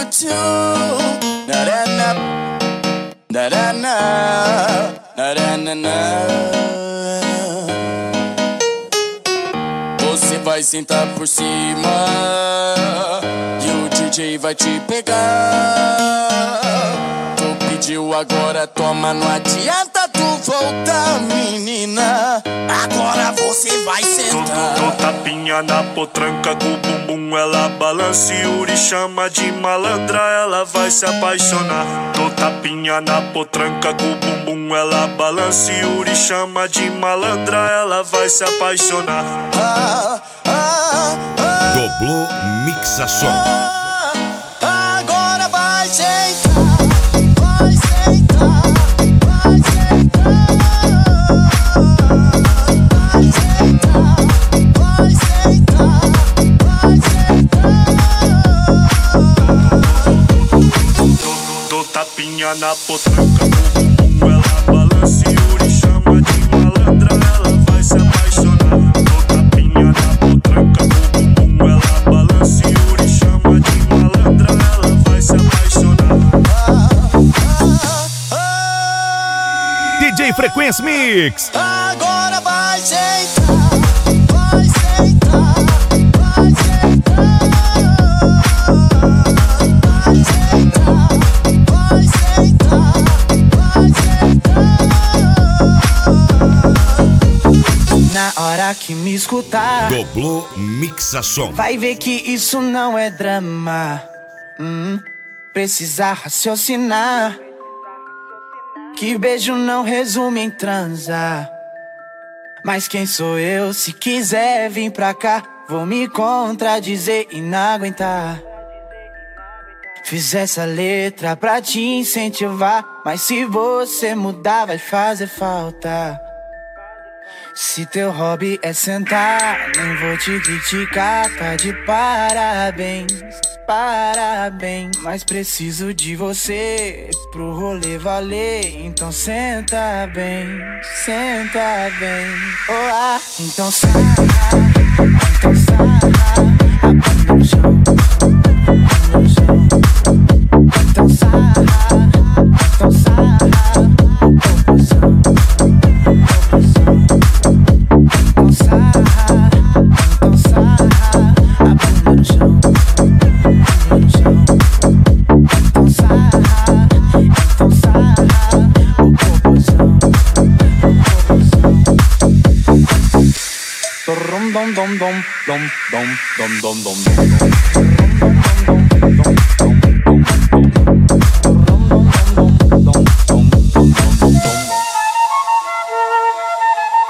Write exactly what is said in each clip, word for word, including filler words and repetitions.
too. Na na na, na na na, na na na na. Você vai sentar por cima e o D J vai te pegar. Tu pediu, agora toma, não adianta tu voltar, menina. Agora você vai sentar. Dou tapinha na potranca com o bumbum, ela balança e Yuri chama de malandra, ela vai se apaixonar. Dou tapinha na potranca com o bumbum, ela balança e Yuri chama de malandra, ela vai se apaixonar. Ah, ah, ah, Doblô Mixa Som. ah, agora vai sentar, vai sentar, vai sentar, vai sentar, vai sentar, vai sentar. Dou tapinha na potranca com o bumbum, ela balança e Yuri chama de malandra, ela vai se apaixonar. Dou tapinha na potranca com o bumbum, ela balança e Yuri chama de malandra, ela vai se apaixonar. D J Frequência Mix. Agora vai sentar, vai sentar, vai sentar, vai sentar, vai sentar, vai sentar. Na hora que me escutar, Doblô Mixa Som. vai ver que isso não é drama. Hum, precisa raciocinar. Que beijo não resume em transar. Mas quem sou eu? Se quiser vir pra cá, vou me contradizer e não aguentar. Fiz essa letra pra te incentivar, mas se você mudar vai fazer falta. Se teu hobby é sentar, nem vou te criticar, tá de parabéns, parabéns. Mas preciso de você pro rolê valer, então senta bem, senta bem. Oh, ah, então sarra, então sarra, a bunda no chão, bunda no chão. Então sarra, então sarra, o popozão, popozão. Então sarra, então sarra, a bunda no chão, bunda no chão. Então sarra, então sarra, o popozão, popozão. Dom dom dom dom dom dom dom dom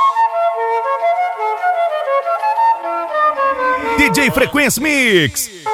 D J Frequência Mix.